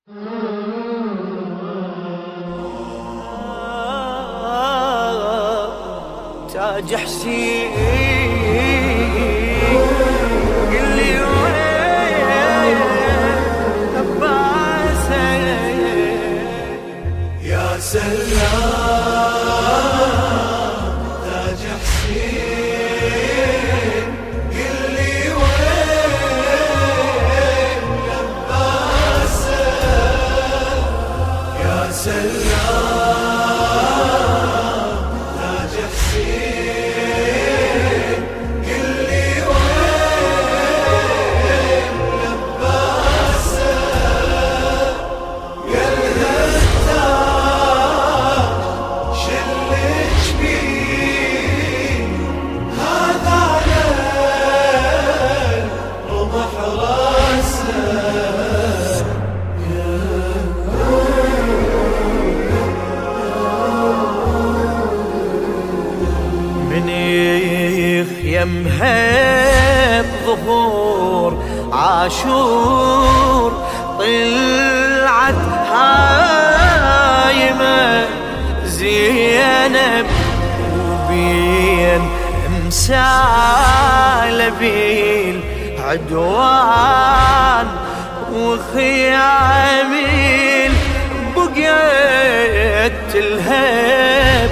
تاج حسين قلي وين عباس يا سلام تاج حسين قلي وين عباس يا سلام تاج حسين قلي وين عباس قلها التاج شلش بيه هذا رمح راسه يمها الظهور عاشور طلعت هايمة زينب وبين مسالبين عدوان وخيامين بقيت الهب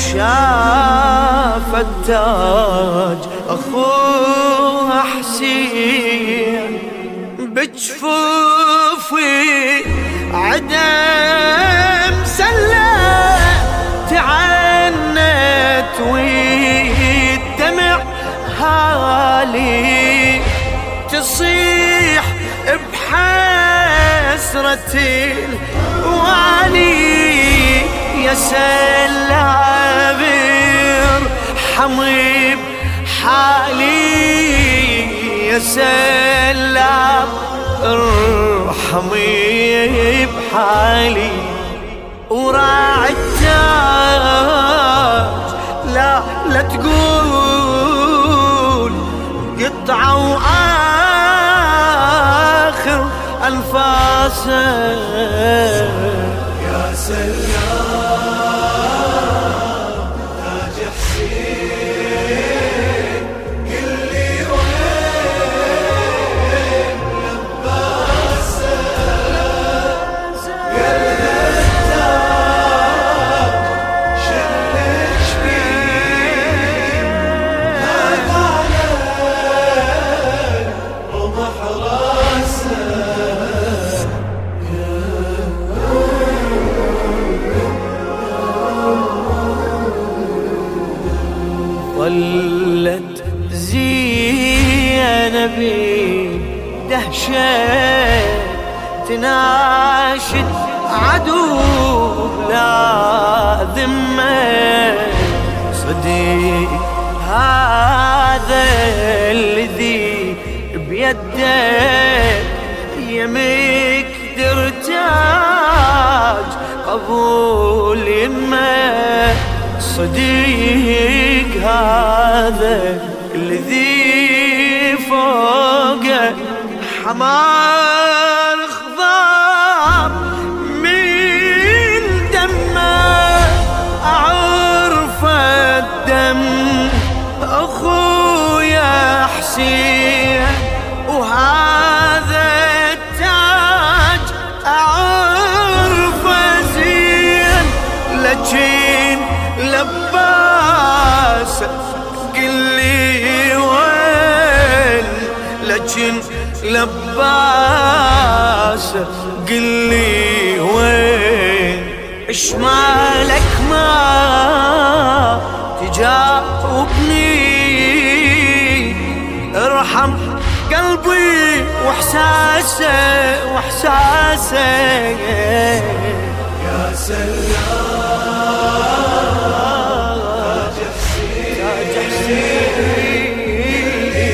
شاف التاج أخوها حسين بجفوفي عدم سلة تعنت والدمع هالي تصيح بحسرة الوالي يا سلام ارحمي بحالي يا سلام ارحمي بحالي وراعي التاج لا تقول قطعة وآخر أنفاسه يا سلام تاج حسين قلي وين عباس قلها التاج شلش بيه هذا رمح راسه ظلت زينب دهشة تناشد عدو لا ذمة صديق هذا الذي بيده يمك درتاج قبول يمه صديق هذا الذي فوقه حمار خضار من دمه أعرف الدم أخويا حسين وهذا التاج أعرف زين لكن لباس قلي وين لكن لباس قلي وين اش مالك ما تجاوبني ارحم قلبي واحساسه يا سلام تاج حسين قلي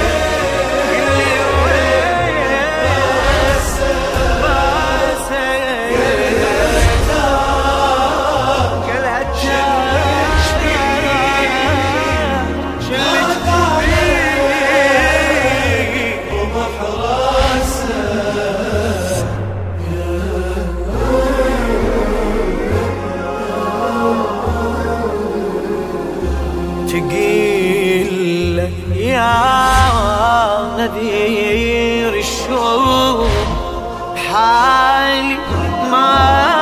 وين عباس قلها التاج شلش بيه رمح راسه حالي ما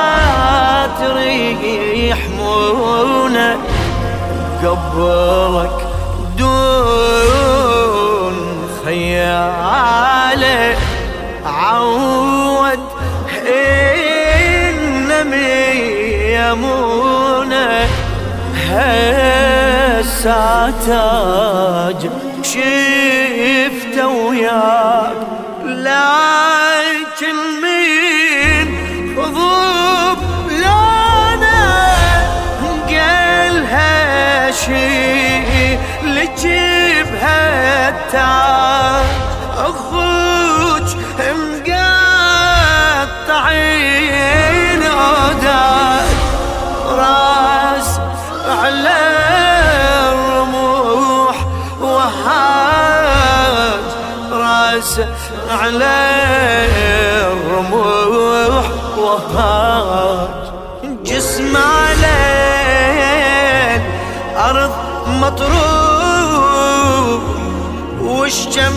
تريح منى قبرك دون خياله عود إنمي يمونه هساتاج شفته وياك لكن من غضب لانا قالها شي لجبهة التاج اخوك مقطعين عودات راس على الرموح وهاج راس على الرموح وهاج جسم على الأرض مطروح والشم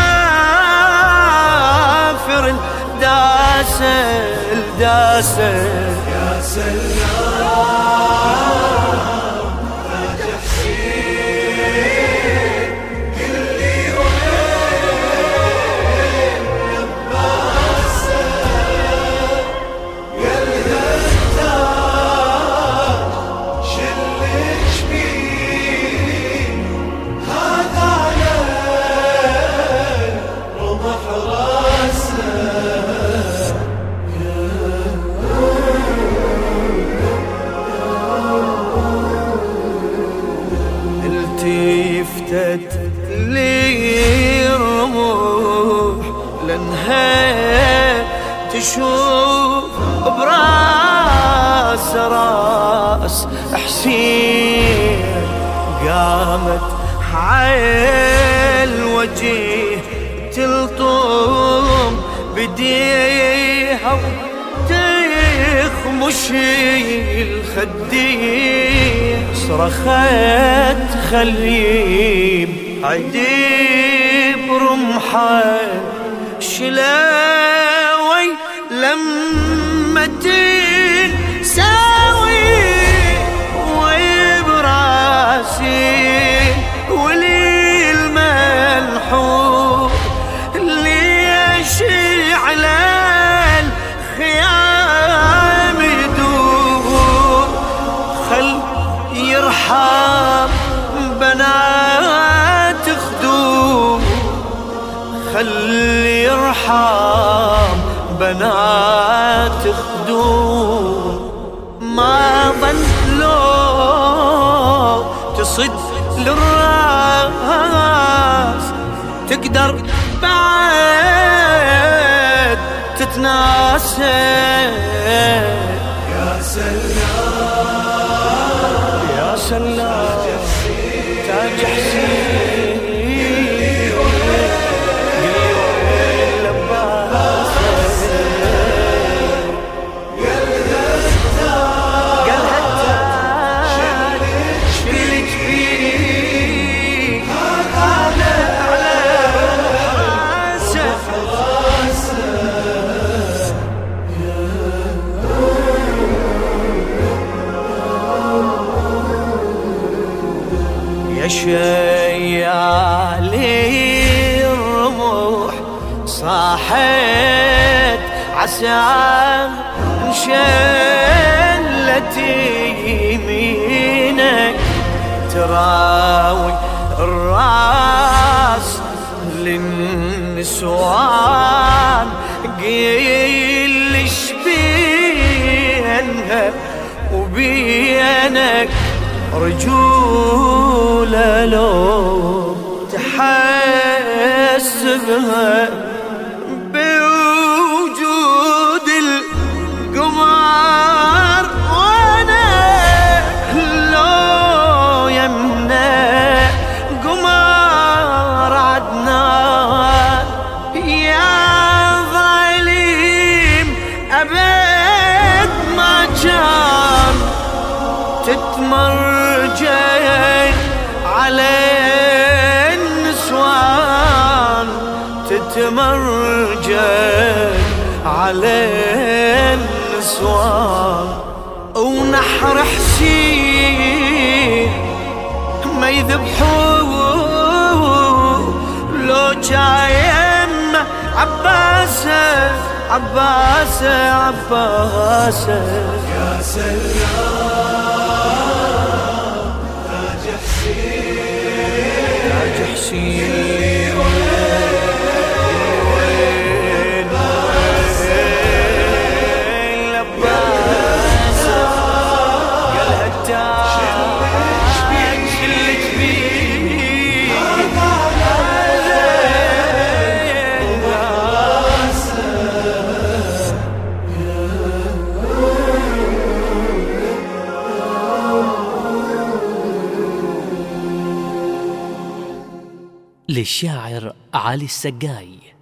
حافر داسل داسل يا سلام راجع حسين اللي وين لباسه يا الهتاج شلك بيه هذا على رمح راسه التفتت لي الرموح لانها تشوف براس راس حسين قامت عال الوجه تلطم بديها تخمش الخدين صرخت خليب عديب رمحه شلاوي لما تنساوي وبراسي ولي الملحوظ اللي يشعل الخيام يدور خل يرحم بنات خدود خلي يرحم بنات خدود ما ظن لو تصد للراس تقدر بعد تتناسى يا سلام يا سلام تاج حسين يا شيالي الرموح صاحت عسى انشلت يمينك تراوي الراس للنسوان قيل بينها وبينك رجولة لو تحسبها بوجود القمر وانا لو يمنع قمر عدنان يا ظالم أبد ما كان تتمرجي على النسوان تتمرجي على النسوان ونحر حسين ما يذبحوه لو جايم عباسه عباسه عباسه. يا سلام تاج حسين تاج حسين للشاعر علي السقاي.